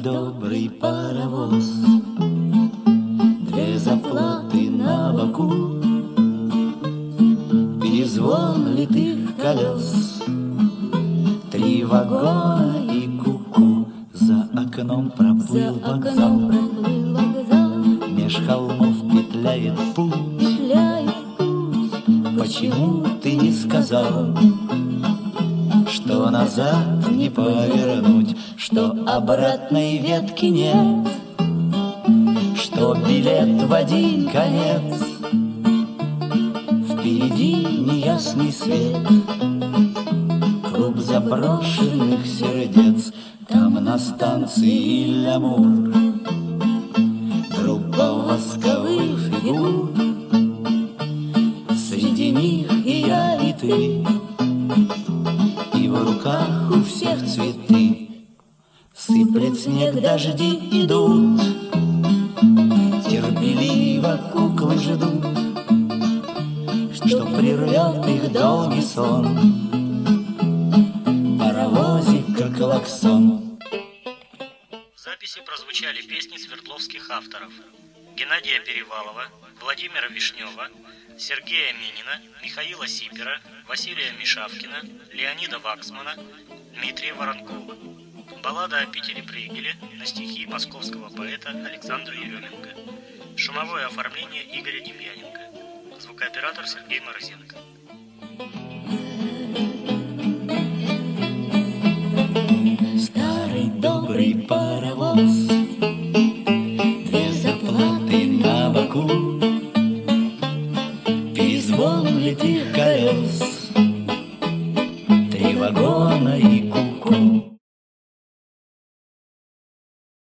добрый паровоз, две заплаты на боку, перезвон литых колес, три вагона и куку. За окном проплыл вокзал, меж холмов петляет путь. Почему ты не сказал, что назад не повернуть, что обратной ветки нет, что билет в один конец? Впереди неясный свет, клуб заброшенных сердец. Там на станции Л'Амур группа восковых фигур, среди них и я, и ты, и в руках у всех цветы. Сыплет снег, дожди идут, терпеливо куклы ждут, что прервет их долгий сон паровозик, как клаксон. В записи прозвучали песни свердловских авторов: Геннадия Перевалова, Владимира Вишнева, Сергея Минина, Михаила Сипера, Василия Мишавкина, Леонида Ваксмана, Дмитрия Воронкова. Баллада о Питере Брейгеле на стихи московского поэта Александра Еременко. Шумовое оформление Игоря Демьяненко. Звукооператор Сергей Морозенко. Старый добрый паровоз, две заплаты на боку, перезвон литых колес, три вагона